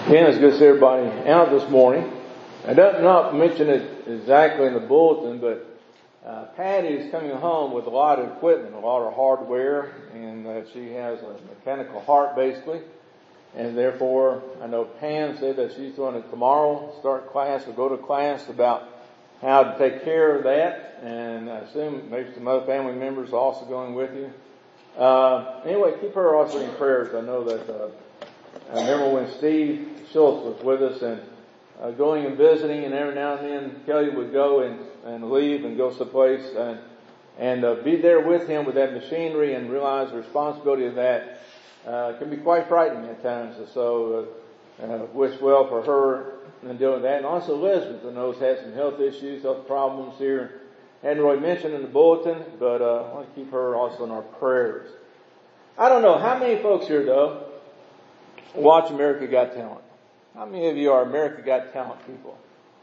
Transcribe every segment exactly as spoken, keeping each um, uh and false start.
Again, it's good to see everybody out this morning. I don't not mention it exactly in the bulletin, but uh, Patty is coming home with a lot of equipment, a lot of hardware, and uh, she has a mechanical heart basically. And therefore, I know Pam said that she's going to tomorrow start class or go to class about how to take care of that. And I assume maybe some other family members are also going with you. Uh, anyway, keep her also in prayers. I know that, uh, I remember when Steve Schultz was with us and uh, going and visiting, and every now and then Kelly would go and, and leave and go someplace and, and uh, be there with him with that machinery and realize the responsibility of that uh, can be quite frightening at times. And so uh, uh, wish well for her in doing that. And also Elizabeth, I know, has had some health issues, health problems here. Hadn't really mentioned in the bulletin, but uh, I want to keep her also in our prayers. I don't know how many folks here, though, watch America Got Talent. How many of you are America Got Talent people?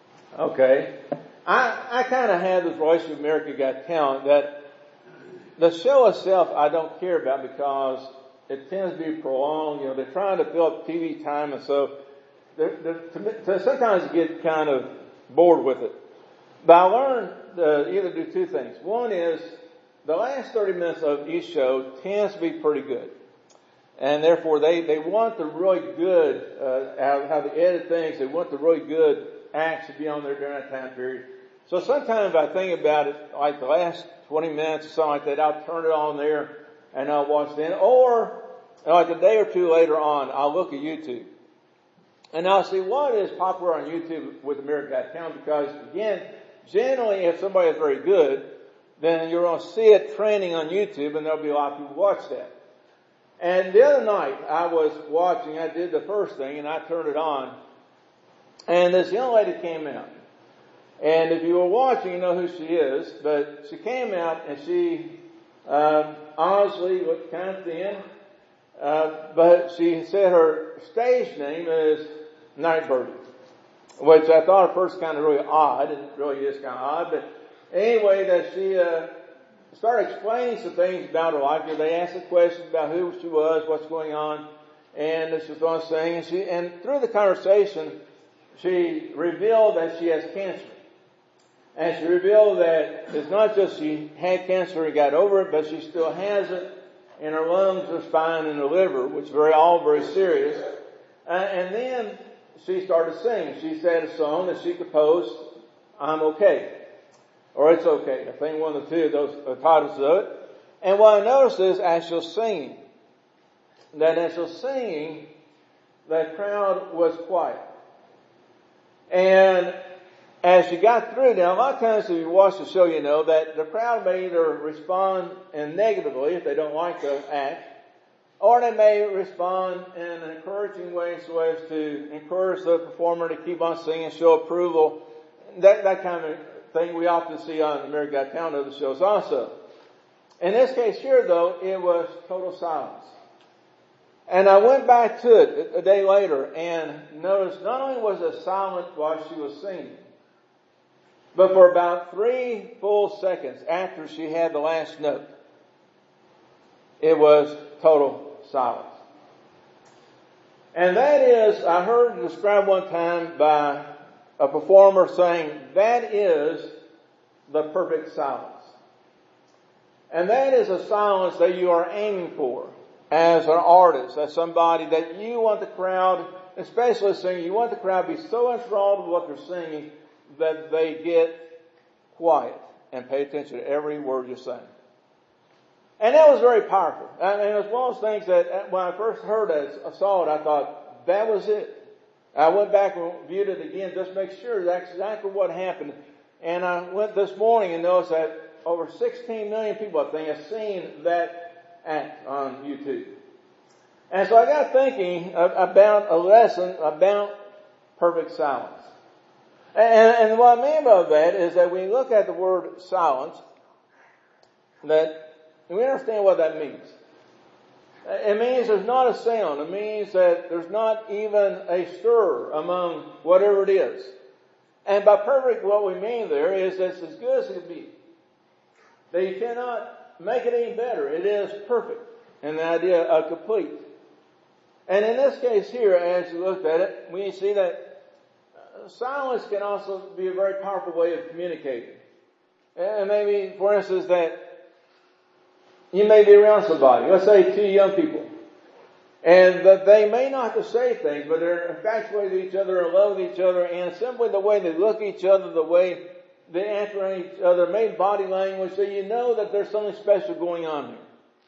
Okay. I, I kind of have this relationship with America Got Talent that the show itself I don't care about because it tends to be prolonged. You know, they're trying to fill up T V time, and so they're, they're, to, to sometimes I get kind of bored with it. But I learned to either do two things. One is the last thirty minutes of each show tends to be pretty good. And therefore, they, they want the really good, uh, how, how they edit things, they want the really good acts to be on there during that time period. So sometimes I think about it, like the last twenty minutes or something like that, I'll turn it on there and I'll watch then. Or, like a day or two later on, I'll look at YouTube. And I'll see what is popular on YouTube with America Got Talent, because again, generally if somebody is very good, then you're going to see it trending on YouTube and there'll be a lot of people watch that. And the other night, I was watching, I did the first thing, and I turned it on, and this young lady came out. And if you were watching, you know who she is, but she came out, and she um, honestly looked kind of thin, uh, but she said her stage name is Nightbirdie, which I thought at first kind of really odd, and it really is kind of odd, but anyway, that she uh started explaining some things about her life. They asked a question about who she was, what's going on, and she was on saying, and she, and through the conversation, she revealed that she has cancer. And she revealed that it's not just she had cancer and got over it, but she still has it in her lungs, her spine, and her liver, which is very, all very serious. Uh, and then she started singing. She said a song that she composed, I'm Okay. Or It's Okay. I think one of the two of those are titles of it. And what I noticed is as she was singing, that as she was singing, the crowd was quiet. And as she got through, now a lot of times if you watch the show, you know that the crowd may either respond in negatively if they don't like the act, or they may respond in an encouraging way so as to encourage the performer to keep on singing, show approval, that, that kind of thing we often see on America Got Talent and other shows also. In this case here, though, it was total silence. And I went back to it a day later and noticed not only was it silent while she was singing, but for about three full seconds after she had the last note, it was total silence. And that is, I heard it described one time by a performer saying, that is the perfect silence. And that is a silence that you are aiming for as an artist, as somebody that you want the crowd, especially singing, you want the crowd to be so enthralled with what they're singing that they get quiet and pay attention to every word you're saying. And that was very powerful. I mean, it was one of those things that when I first heard it, I saw it, I thought, that was it. I went back and viewed it again just to make sure that's exactly what happened. And I went this morning and noticed that over sixteen million people, I think, have seen that act on YouTube. And so I got thinking about a lesson about perfect silence. And, and what I mean by that is that when you look at the word silence, that we understand what that means. It means there's not a sound. It means that there's not even a stir among whatever it is. And by perfect, what we mean there is that it's as good as it can be. That you cannot make it any better. It is perfect. And the idea of complete. And in this case here, as you looked at it, we see that silence can also be a very powerful way of communicating. And maybe, for instance, that you may be around somebody, let's say two young people, and that they may not have to say things, but they're infatuated with each other, in love with each other, and simply the way they look at each other, the way they answer on each other, maybe body language, so you know that there's something special going on here.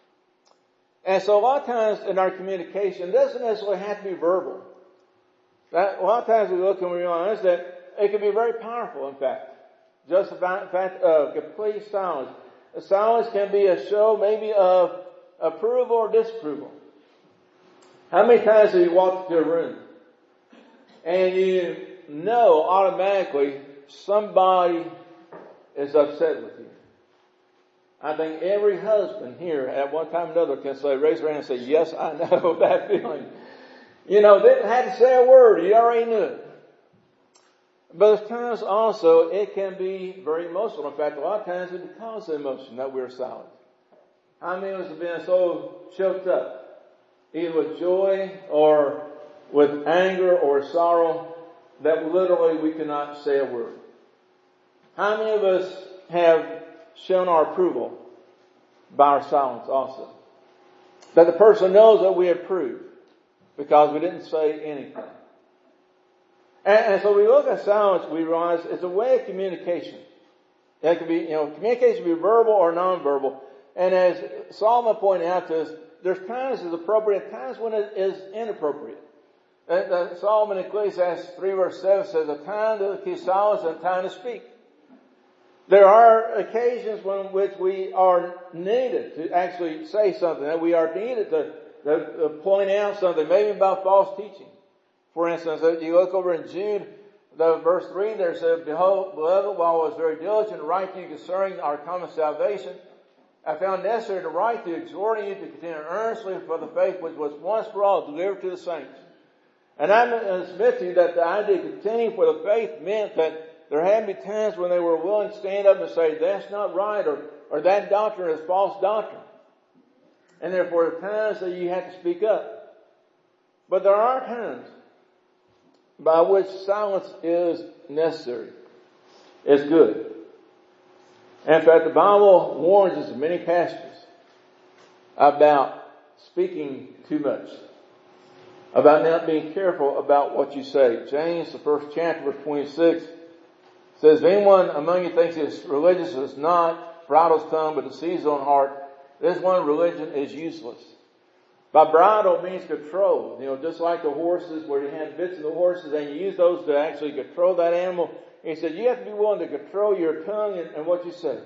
And so a lot of times in our communication, it doesn't necessarily have to be verbal. That, a lot of times we look and we realize that it can be very powerful, in fact. Just the fact of complete silence. A silence can be a show maybe of approval or disapproval. How many times have you walked into a room and you know automatically somebody is upset with you? I think every husband here at one time or another can say, raise their hand and say, yes, I know that feeling. You know, they didn't have to say a word. You already knew it. But at times also it can be very emotional. In fact, a lot of times it's because of emotion that we're silent. How many of us have been so choked up, either with joy or with anger or sorrow, that literally we cannot say a word? How many of us have shown our approval by our silence also? That the person knows that we approve because we didn't say anything. And, and so we look at silence, we realize it's a way of communication. That could be, you know, communication can be verbal or nonverbal. And as Solomon pointed out to us, there's times it's appropriate, times when it is inappropriate. And, uh, Solomon in Ecclesiastes three verse seven says, a time to keep silence and a time to speak. There are occasions when which we are needed to actually say something, that we are needed to, to, to point out something, maybe about false teaching. For instance, if you look over in Jude, the verse three there says, behold, beloved, while I was very diligent to write to you concerning our common salvation, I found necessary to write to you, exhorting you to contend earnestly for the faith which was once for all delivered to the saints. And I submit to you that the idea of contending for the faith meant that there had to be times when they were willing to stand up and say, that's not right, or, or that doctrine is false doctrine. And therefore, there are times that you have to speak up. But there are times by which silence is necessary. It's good. And in fact, the Bible warns us in many passages about speaking too much, about not being careful about what you say. James, the first chapter, verse twenty-six, says, if anyone among you thinks he is religious and is not, bridles his tongue, but deceives his own heart, this one religion is useless. By bridle means control. You know, just like the horses, where you had bits of the horses and you use those to actually control that animal. And he said, you have to be willing to control your tongue and, and what you say.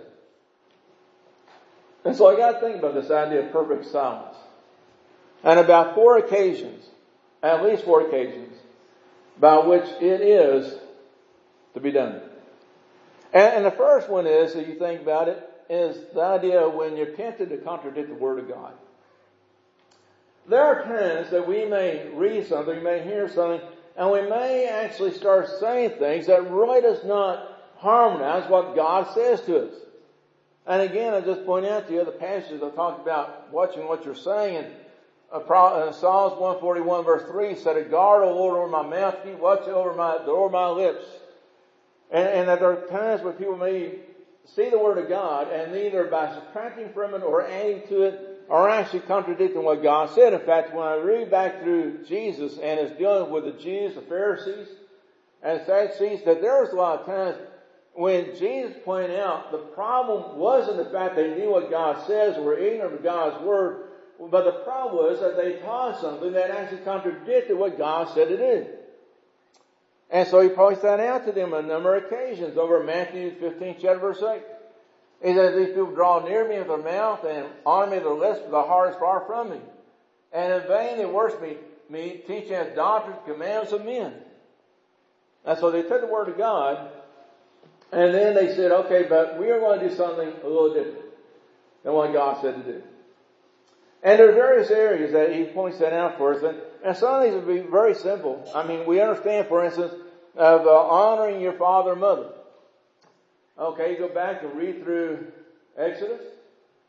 And so I got to think about this idea of perfect silence. And about four occasions, at least four occasions, by which it is to be done. And, and the first one is, if you think about it, is the idea of when you're tempted to contradict the Word of God. There are times that we may read something, we may hear something, and we may actually start saying things that really does not harmonize what God says to us. And again, I just point out the other passages I talked about watching what you're saying. And uh, Psalms one forty-one verse three said, a guard, O Lord, over my mouth, keep watch over my, over my lips. And, and that there are times when people may see the Word of God and either by subtracting from it or adding to it, or actually contradicting what God said. In fact, when I read back through Jesus and is dealing with the Jews, the Pharisees, and the Sadducees, that there was a lot of times when Jesus pointed out the problem wasn't the fact they knew what God says or were ignorant of God's Word, but the problem was that they taught something that actually contradicted what God said to do. And so he points that out to them on a number of occasions over Matthew fifteenth chapter verse eight. He says, these people draw near me with their mouth and honor me with their lips, but their heart is far from me. And in vain they worship me, me teaching as doctrines, commandments of men. And so they took the Word of God, and then they said, okay, but we are going to do something a little different than what God said to do. And there are various areas that he points that out for us. And, and some of these would be very simple. I mean, we understand, for instance, of uh, honoring your father and mother. Okay, you go back and read through Exodus.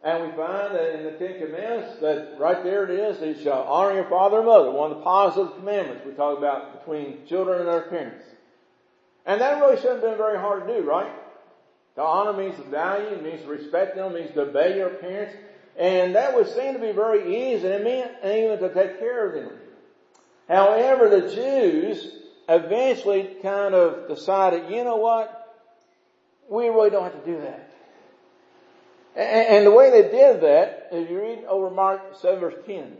And we find that in the Ten Commandments, that right there it is, you shall honor your father and mother, one of the positive commandments we talk about between children and their parents. And that really shouldn't have been very hard to do, right? To honor means to value, it means to respect them, it means to obey your parents. And that would seem to be very easy, and it meant even to take care of them. However, the Jews eventually kind of decided, you know what? We really don't have to do that. And the way they did that, if you read over Mark seven verse ten.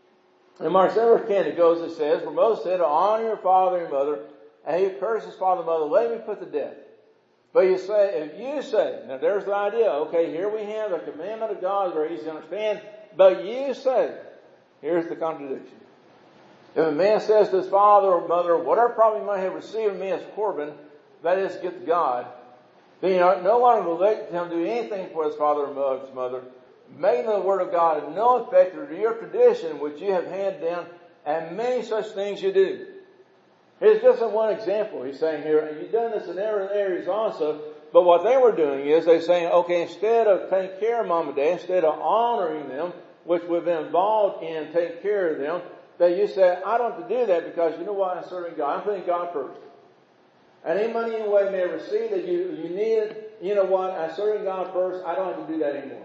In Mark seven verse ten it goes, it says, for Moses said, honor your father and mother, and he curses his father and mother, let me put to death. But you say, if you say, now there's the idea, okay, here we have the commandment of God, very easy to understand, but you say, here's the contradiction. If a man says to his father or mother, whatever problem he might have received from me as Corban, that is, get to God, then you know, no longer will let him do anything for his father or his mother, making the word of God of no effect to your tradition which you have handed down, and many such things you do. Here's just one example. He's saying here, and you've done this in other areas also, but what they were doing is they're saying, okay, instead of taking care of mom and dad, instead of honoring them, which would have been involved in taking care of them, that you say, I don't have to do that because you know what, I'm serving God. I'm putting God first. And any money in way may have received that you, you needed, you know what, I'm serving God first, I don't have to do that anymore.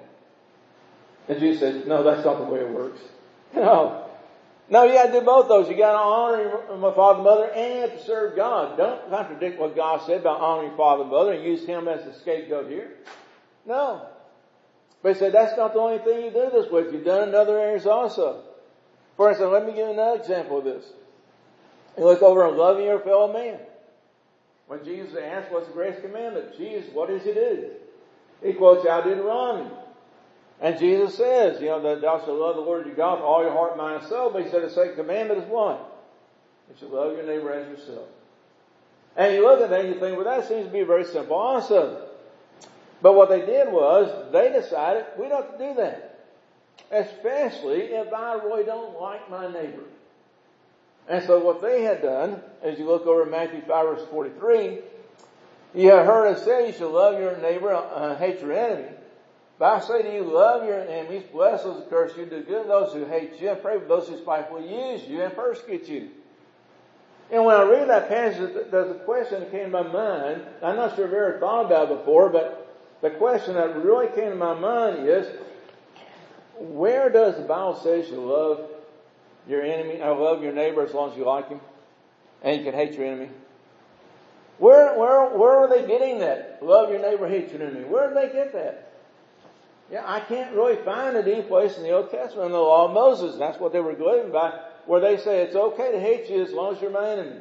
And Jesus said, no, that's not the way it works. No. No, you got to do both those. You got to honor your, my father and mother, and you have to serve God. Don't contradict what God said about honoring your father and mother and use him as the scapegoat here. No. But he said, that's not the only thing you do this with. You've done it in other areas also. For instance, let me give you another example of this. You look over and loving your fellow man. When Jesus asked, what's the greatest commandment? Jesus, what does he do? He quotes out Deuteronomy. And Jesus says, you know, that thou shalt love the Lord your God with all your heart, mind, and soul. But he said the second commandment is what? You shall love your neighbor as yourself. And you look at that and you think, well, that seems to be very simple also. But what they did was, they decided, we don't have to do that. Especially if I really don't like my neighbor. And so what they had done, as you look over Matthew five verse forty-three, you have heard it said, you shall love your neighbor, uh, hate your enemy. But I say to you, love your enemies, bless those who curse you, do good to those who hate you, and pray for those who spitefully use you and persecute you. And when I read that passage, there's a question that came to my mind. I'm not sure if I've ever thought about it before, but the question that really came to my mind is, where does the Bible say you love your enemy, or love your neighbor as long as you like him, and you can hate your enemy? Where, where, where are they getting that? Love your neighbor, hate your enemy. Where did they get that? Yeah, I can't really find it any place in the Old Testament, in the law of Moses. That's what they were living by, where they say it's okay to hate you as long as you're my enemy.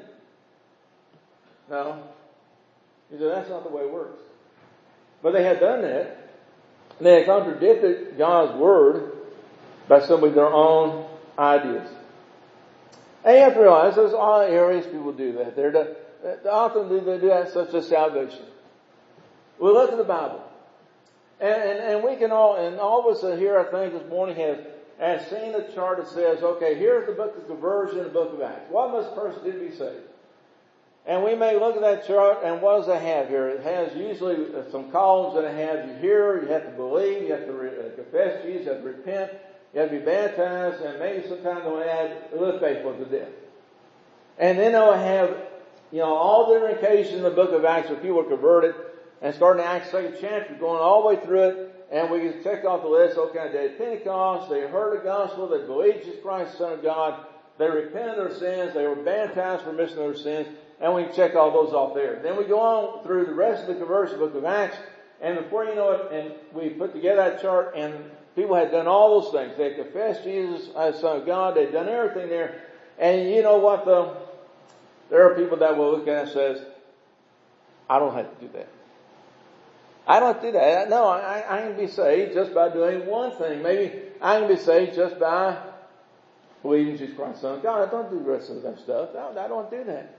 No. He said, that's not the way it works. But they had done that. They had contradicted God's word by simply their own ideas. And you have to realize there's all areas people do that. They're to, often do they do that such as salvation. We look at the Bible. And, and, and we can all, and all of us here, I think, this morning have, have seen the chart that says, okay, here's the book of conversion, the book of Acts. What must a person do to be saved? And we may look at that chart, and what does it have here? It has usually some columns that it has you hear, you have to believe, you have to re- uh, confess Jesus, you have to repent, you have to be baptized, and maybe sometimes they'll add live faithful to death. And then they'll have, you know, all the different occasions in the book of Acts where people were converted. And starting in Acts second chapter, going all the way through it, and we can check off the list. Okay, they had Pentecost, they heard the gospel, they believed Jesus Christ, the Son of God, they repented of their sins, they were baptized for remission of their sins, and we can check all those off there. Then we go on through the rest of the conversion book of Acts, and before you know it, and we put together that chart, and people had done all those things. They had confessed Jesus as the Son of God, they'd done everything there, and you know what though? There are people that will look at it and says, I don't have to do that. I don't do that. No, I, I can be saved just by doing one thing. Maybe I can be saved just by believing Jesus Christ, Son of God. I don't do the rest of that stuff. I, I don't do that.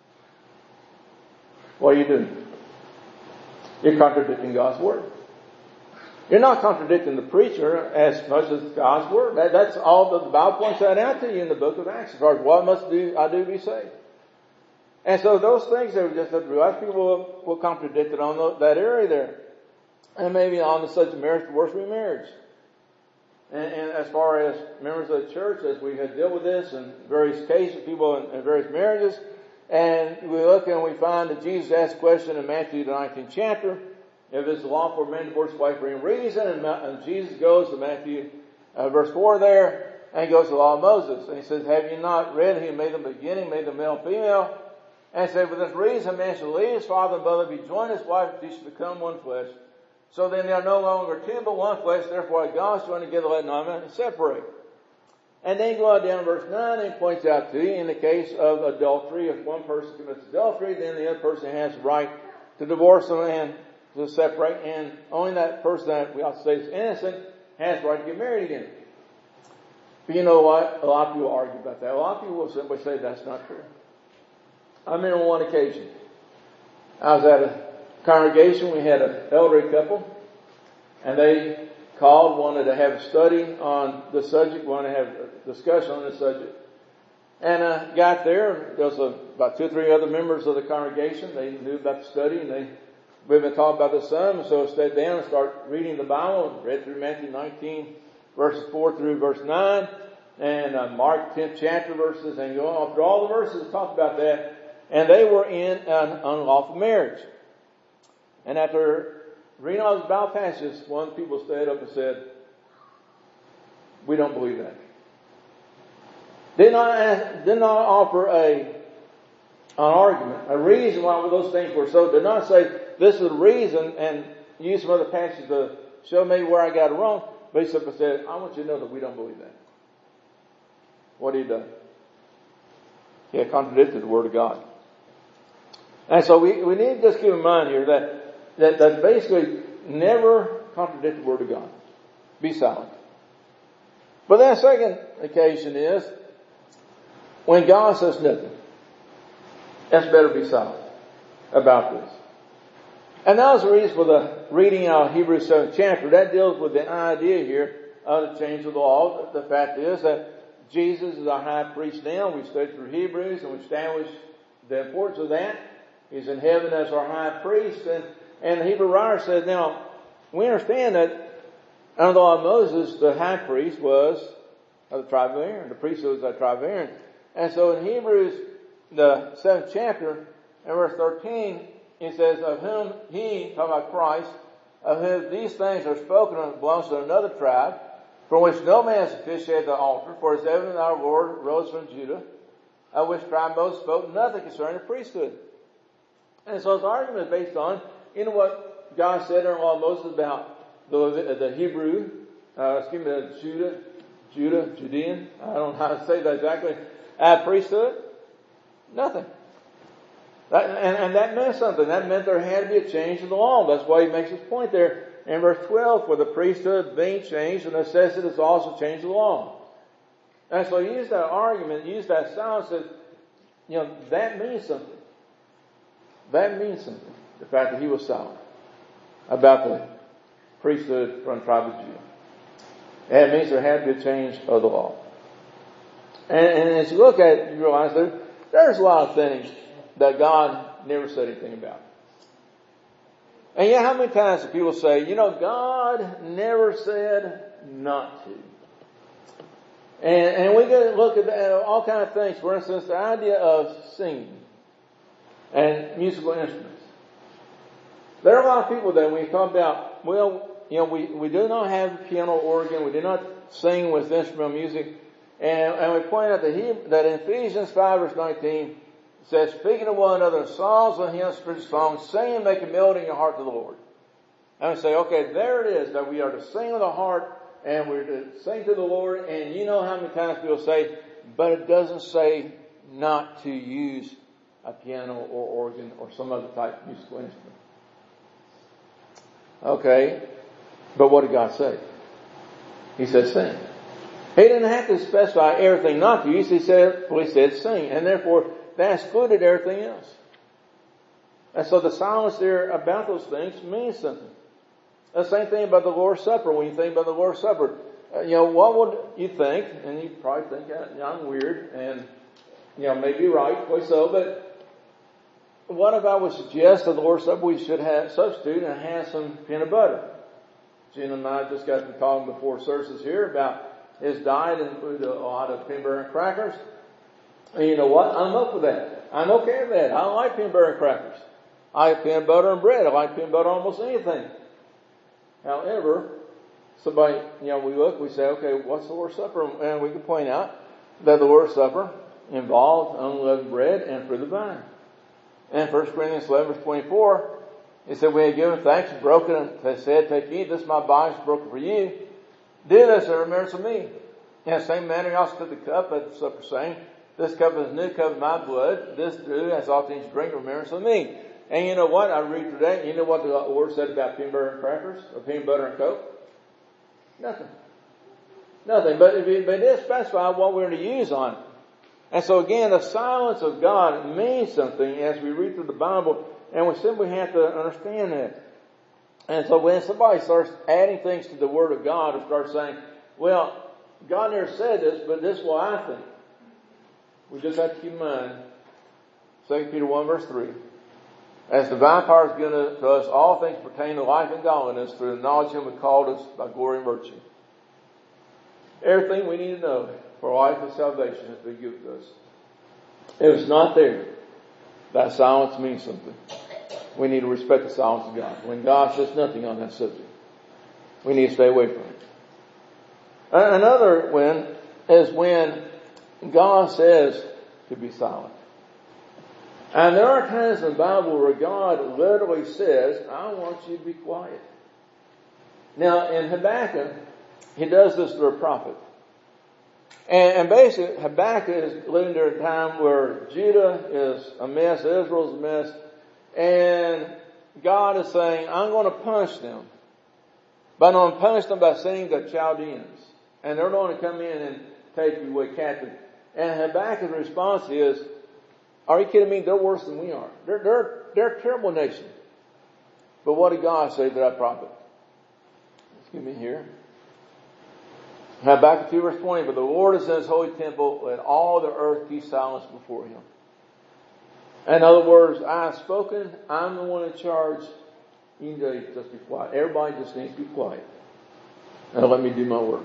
What are you doing? You're contradicting God's Word. You're not contradicting the preacher as much as God's Word. That, that's all the, the Bible points that out to you in the book of Acts as far as what must do I do to be saved. And so those things that we just have to realize, people will, will contradict it on the, that area there. And maybe on the subject of marriage, divorce, remarriage. And, and as far as members of the church, as we have dealt with this in various cases, people in, in various marriages, and we look and we find that Jesus asked a question in Matthew the nineteenth chapter, if it's lawful for a man to divorce his wife for any reason, and, and Jesus goes to Matthew uh, verse four there, and he goes to the law of Moses, and he says, have you not read he made them beginning, made them male and female? And he said, for this reason a man shall leave his father and mother, be joined to his wife, and they shall become one flesh. So then they are no longer two, but one flesh. Therefore, God joined together, let no man separate. And then go on down to verse nine, and he points out to you, in the case of adultery, if one person commits adultery, then the other person has the right to divorce them and to separate. And only that person that we ought to say is innocent has the right to get married again. But you know what? A lot of people argue about that. A lot of people will simply say that's not true. I remember on one occasion, I was at a congregation, we had an elderly couple, and they called, wanted to have a study on the subject, wanted to have a discussion on the subject. And I got there, there was a, about two or three other members of the congregation. They knew about the study, and they we've been talking about the Son, and so I stayed down and started reading the Bible, read through Matthew nineteen, verses four through verse nine, and uh, Mark tenth chapter verses, and go on through all the verses, talk about that. And they were in an unlawful marriage. And after reading all those Bible passages, one of the people stood up and said, we don't believe that. Did not ask, did not offer a, an argument, a reason why those things were so. Did not say, this is the reason, and use some other passages to show me where I got it wrong. But he simply said, I want you to know that we don't believe that. What had he done? He had contradicted the Word of God. And so we, we need to just keep in mind here that, that, that basically never contradict the Word of God. Be silent. But then the second occasion is when God says nothing. That's better be silent about this. And that was the reason for the reading out of Hebrews seventh chapter. That deals with the idea here of the change of the law. The fact is that Jesus is our high priest now. We studied through Hebrews and we established the importance of that. He's in heaven as our high priest. And, and the Hebrew writer said, now, we understand that under the law of Moses, the high priest was of the tribe of Aaron. The priesthood was of the tribe of Aaron. And so in Hebrews, the seventh chapter, and verse thirteen, it says, of whom he, talking about Christ, of whom these things are spoken of belongs to another tribe, from which no man is officiated at the altar, for it's evident that our Lord rose from Judah, of which tribe Moses spoke nothing concerning the priesthood. And so his argument is based on, you know what God said in the law of Moses about the, the Hebrew, uh, excuse me, the Judah, Judah, Judean, I don't know how to say that exactly, uh, priesthood? Nothing. That, and, and that meant something. That meant there had to be a change in the law. That's why he makes his point there in verse twelve, for the priesthood being changed, the necessity is also change the law. And so he used that argument, used that sound, says, you know, that means something. That means something. The fact that he was silent about the priesthood from the tribe of Judah. And it means there had to be a change of the law. And, and as you look at it, you realize there, there's a lot of things that God never said anything about. And yet how many times do people say, you know, God never said not to. And, and we can look at that, all kinds of things. For instance, the idea of singing and musical instruments. There are a lot of people that when you talk about, well, you know, we, we do not have piano organ, we do not sing with instrumental music. And, and we point out that, he, that in Ephesians five verse nineteen, it says, speaking to one another in psalms and hymns, spiritual songs, singing, making melody in your heart to the Lord. And we say, okay, there it is, that we are to sing with the heart, and we're to sing to the Lord. And you know how many times people say, but it doesn't say not to use a piano or organ or some other type of musical instrument. Okay, but what did God say? He said sing. He didn't have to specify everything not to use. He said, well, he said sing. And therefore, that excluded everything else. And so the silence there about those things means something. The same thing about the Lord's Supper. When you think about the Lord's Supper, uh, you know, what would you think? And you probably think, yeah, I'm weird, and, you know, maybe right, probably so, but what if I would suggest that the Lord's Supper we should have substitute and have some peanut butter? Gina and I just got to talking before services here about his diet included a lot of peanut butter and crackers. And you know what? I'm up with that. I'm okay with that. I don't like peanut butter and crackers. I like peanut butter and bread. I like peanut butter on almost anything. However, somebody, you know, we look, we say, okay, what's the Lord's Supper? And we can point out that the Lord's Supper involved unleavened bread and fruit of the vine. And First Corinthians eleven verse twenty-four, it said, we had given thanks and broken it. They said, take ye, this is my body is broken for you. Do this in remembrance of me. In the same manner, he also took the cup at the supper, saying, this cup is the new cup of my blood. This do as often as you drink in remembrance of me. And you know what? I read through that. You know what the Lord said about peanut butter and crackers? Or peanut butter and Coke? Nothing. Nothing. But it, but it did specify what we're to use on it. And so again, the silence of God means something as we read through the Bible, and we simply have to understand that. And so when somebody starts adding things to the Word of God or starts saying, well, God never said this, but this is what I think. We just have to keep in mind, Second Peter one verse three. As divine power is given to us, all things pertain to life and godliness through the knowledge of Him who called us by glory and virtue. Everything we need to know for life and salvation has been given to us. If it's not there, that silence means something. We need to respect the silence of God. When God says nothing on that subject, we need to stay away from it. Another when is when God says to be silent. And there are times in the Bible where God literally says, I want you to be quiet. Now in Habakkuk, he does this through a prophet. And, and basically, Habakkuk is living during a time where Judah is a mess, Israel is a mess, and God is saying, I'm going to punish them. But I'm going to punish them by sending the Chaldeans. And they're going to come in and take you away captive. And Habakkuk's response is, are you kidding me? They're worse than we are. They're, they're, they're a terrible nation. But what did God say to that prophet? Excuse me here. Habakkuk two verse twenty, but the Lord is in His holy temple, let all the earth keep silence before Him. In other words, I have spoken, I'm the one in charge, you need to just be quiet. Everybody just needs to be quiet. And let me do my work.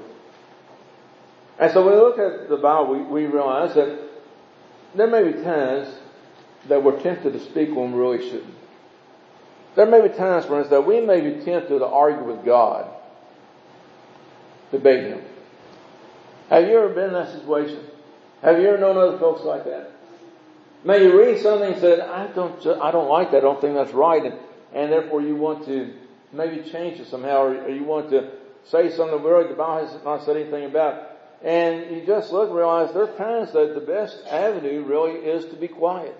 And so when we look at the Bible, we, we realize that there may be times that we're tempted to speak when we really shouldn't. There may be times, for instance, that we may be tempted to argue with God, debate Him. Have you ever been in that situation? Have you ever known other folks like that? May you read something and say, I don't, I don't like that, I don't think that's right, and, and therefore you want to maybe change it somehow, or, or you want to say something really the Bible has not said anything about. And you just look and realize there are times that the best avenue really is to be quiet.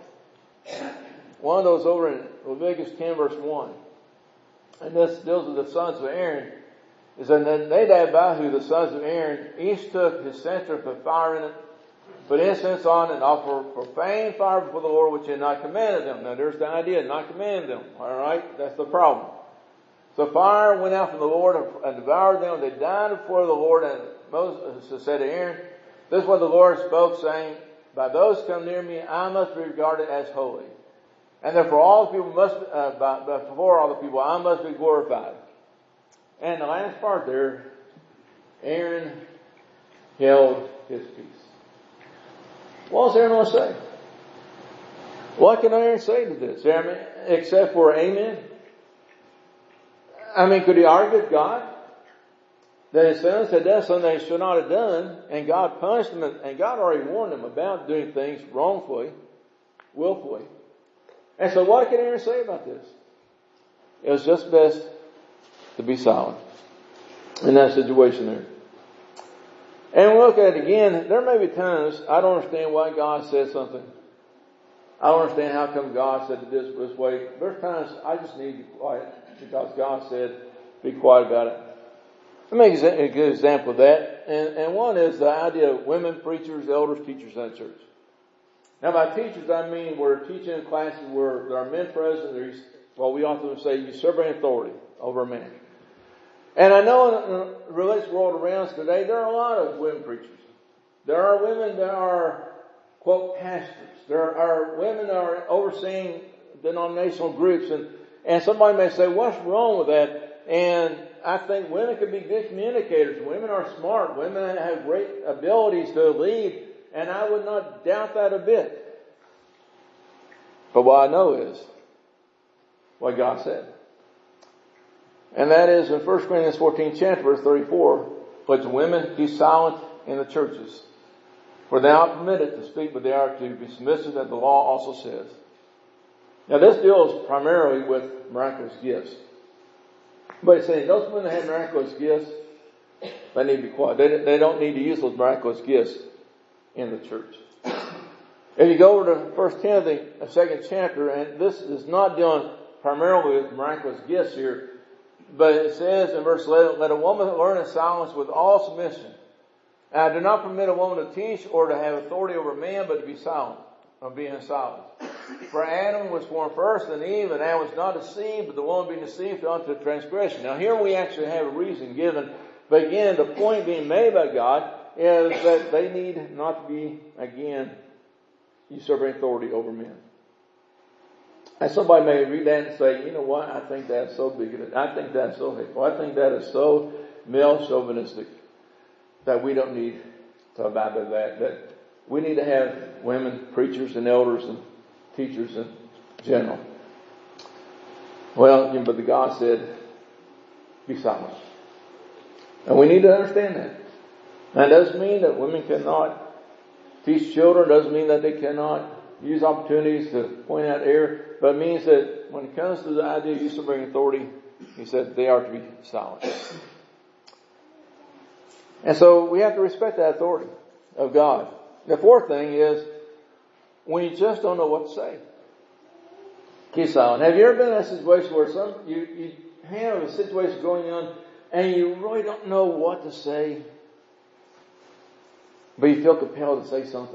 One of those over in Leviticus ten verse one. And this deals with the sons of Aaron. Is that Nadab and Abihu, the sons of Aaron, each took his censer and put fire in it, put incense on it, and offered profane fire before the Lord, which he had not commanded them. Now there's the idea, not commanded them. Alright? That's the problem. So fire went out from the Lord and devoured them. They died before the Lord, and Moses said to Aaron, this is what the Lord spoke, saying, by those who come near me, I must be regarded as holy. And therefore all the people must, uh, by, before all the people, I must be glorified. And the last part there, Aaron held his peace. What was Aaron going to say? What can Aaron say to this? I mean, except for amen? I mean, could he argue with God? That his sons had done something they should not have done, and God punished them, and God already warned them about doing things wrongfully, willfully. And so what can Aaron say about this? It was just best to be silent in that situation there. And we look at it again, there may be times I don't understand why God said something. I don't understand how come God said it this, this way. There's times I just need to be quiet because God said be quiet about it. Let me make a good example of that. And, and one is the idea of women preachers, elders, teachers in the church. Now by teachers I mean we're teaching in classes where there are men present, there's well we often say usurping authority over a man. And I know in the religious world around us today, there are a lot of women preachers. There are women that are, quote, pastors. There are women that are overseeing denominational groups. And, and somebody may say, what's wrong with that? And I think women can be good communicators. Women are smart. Women have great abilities to lead. And I would not doubt that a bit. But what I know is what God said. And that is in First Corinthians fourteen chapter, verse thirty-four, let the women be silent in the churches, for they are permitted to speak, but they are to be submissive, that the law also says. Now this deals primarily with miraculous gifts. But it's saying those women that have miraculous gifts, they need to be quiet. They, they don't need to use those miraculous gifts in the church. If you go over to First Timothy, a second chapter, and this is not dealing primarily with miraculous gifts here, but it says in verse eleven, let a woman learn in silence with all submission. And I do not permit a woman to teach or to have authority over man, but to be silent, or be in silence. For Adam was formed first, and Eve, and Adam was not deceived, but the woman being deceived unto transgression. Now here we actually have a reason given, but again, the point being made by God is that they need not to be, again, usurping authority over men. And somebody may read that and say, you know what, I think that's so bigoted. I think that's so hateful. I think that is so male chauvinistic that we don't need to abide by that. That we need to have women preachers and elders and teachers in general. Well, but the God said, be silent. And we need to understand that. That doesn't mean that women cannot teach children. It doesn't mean that they cannot use opportunities to point out error. But it means that when it comes to the idea of usurping authority, he said they are to be silent. And so we have to respect that authority of God. The fourth thing is when you just don't know what to say, keep silent. Have you ever been in a situation where some you, you have a situation going on and you really don't know what to say, but you feel compelled to say something?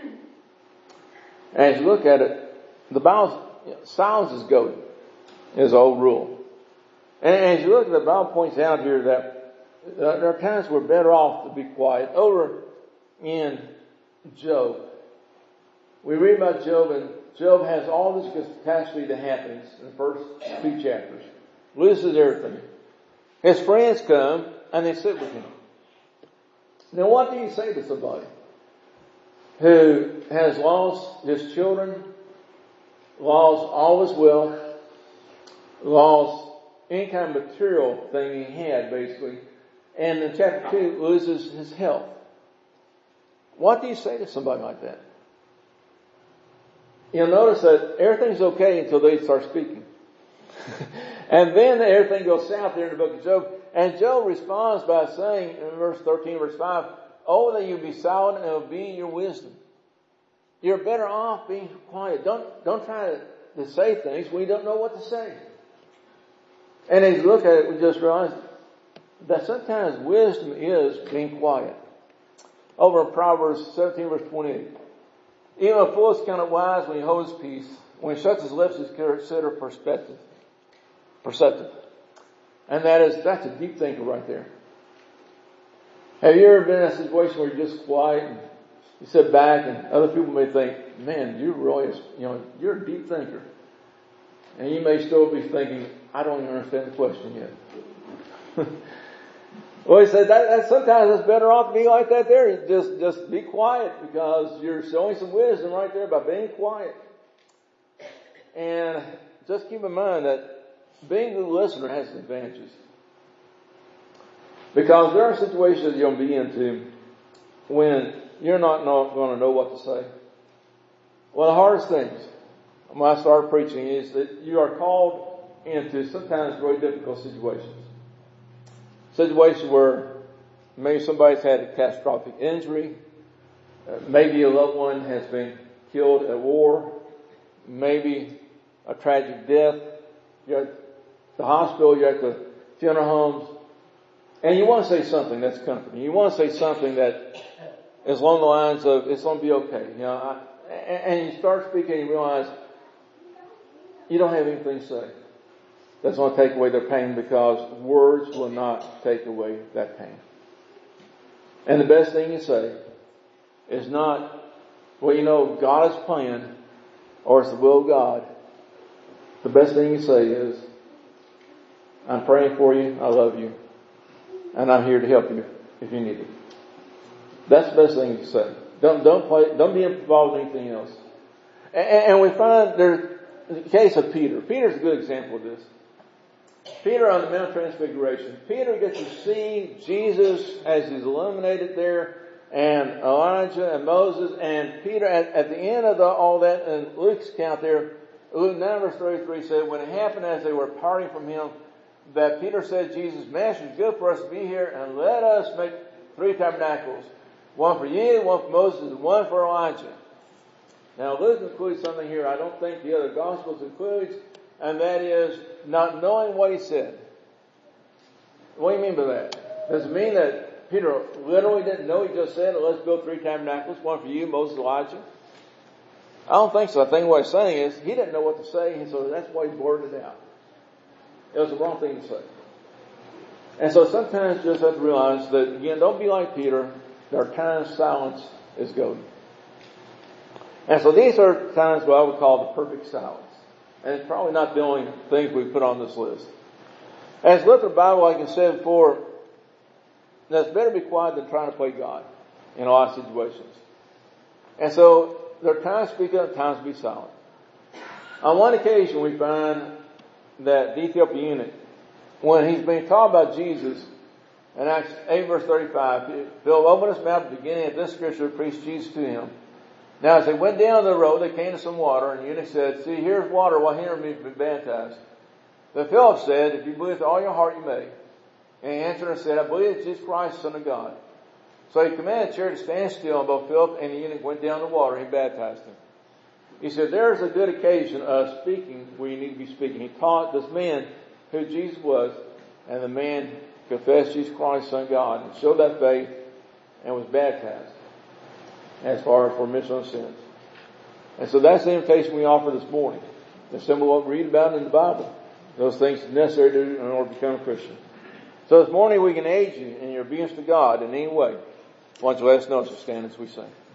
And as you look at it, the Bible, you know, silence is golden, is the old rule. And as you look at the Bible points out here that uh, there are times we're better off to be quiet. Over in Job, we read about Job, and Job has all this catastrophe that happens in the first two chapters. Loses everything. His friends come and they sit with him. Now what do you say to somebody who has lost his children, lost all his wealth, lost any kind of material thing he had, basically, and in chapter two loses his health? What do you say to somebody like that? You'll notice that everything's okay until they start speaking. And then everything goes south there in the book of Job. And Job responds by saying in verse thirteen, verse five, oh, that you be silent and obey your wisdom. You're better off being quiet. Don't, don't try to, to say things when you don't know what to say. And as you look at it, we just realize that sometimes wisdom is being quiet. Over in Proverbs seventeen, verse twenty-eight. Even a fool is counted wise when he holds peace. When he shuts his lips, he's considered perspective. Perceptive. And that is, that's a deep thinker right there. Have you ever been in a situation where you're just quiet and you sit back and other people may think, man, you really, you know, you're a deep thinker. And you may still be thinking, I don't even understand the question yet. Well, he said that, that sometimes it's better off to be like that there. You just, just be quiet because you're showing some wisdom right there by being quiet. And just keep in mind that being a listener has advantages. Because there are situations that you'll be into when you're not, not going to know what to say. One of the hardest things when I started preaching is that you are called into sometimes very difficult situations. Situations where maybe somebody's had a catastrophic injury, uh, maybe a loved one has been killed at war, maybe a tragic death. You're at the hospital, you're at the funeral homes, and you want to say something that's comforting. You want to say something that is along the lines of, it's going to be okay. You know, I, and you start speaking and you realize you don't have anything to say that's going to take away their pain, because words will not take away that pain. And the best thing you say is not, well, you know, God has planned, or it's the will of God the best thing you say is, I'm praying for you, I love you, and I'm here to help you if you need it. That's the best thing you say. Don't, don't play, don't be involved in anything else. And, and we find there's the case of Peter. Peter's a good example of this. Peter on the Mount of Transfiguration. Peter gets to see Jesus as he's illuminated there, and Elijah and Moses, and Peter at, at the end of the, all that, in Luke's account there, Luke nine verse thirty-three said, when it happened as they were parting from him, that Peter said, Jesus, Master, it's good for us to be here, and let us make three tabernacles. One for you, one for Moses, and one for Elijah. Now Luke includes something here I don't think the other Gospels includes, and that is not knowing what he said. What do you mean by that? Does it mean that Peter literally didn't know? He just said, let's build three tabernacles, one for you, Moses, Elijah? I don't think so. I think what he's saying is he didn't know what to say, and so that's why he blurted it out. It was the wrong thing to say. And so sometimes you just have to realize that, again, don't be like Peter. There are times silence is golden. And so these are times what I would call the perfect silence. And it's probably not the only things we put on this list. As look at the Bible, like I said before, that it's better to be quiet than trying to play God in a lot of situations. And so there are times to speak up, times to be silent. On one occasion we find that the Ethiopian eunuch, when he's being taught about Jesus, in Acts eight verse thirty-five, Philip opened his mouth at the beginning of this scripture to preach Jesus to him. Now as they went down the road, they came to some water, and the eunuch said, see, here's water, why hinder me to be baptized? But Philip said, if you believe with all your heart, you may. And he answered and said, I believe that Jesus Christ, the Son of God. So he commanded the chariot to stand still, and both Philip and the eunuch went down the water, and he baptized him. He said, there's a good occasion of speaking where you need to be speaking. He taught this man who Jesus was, and the man confessed Jesus Christ, Son of God, and showed that faith, and was baptized as far as for remission of sins. And so that's the invitation we offer this morning. That's some of what we read about in the Bible. Those things necessary to do in order to become a Christian. So this morning we can aid you in your obedience to God in any way. Why don't you let us know as we stand as we sing.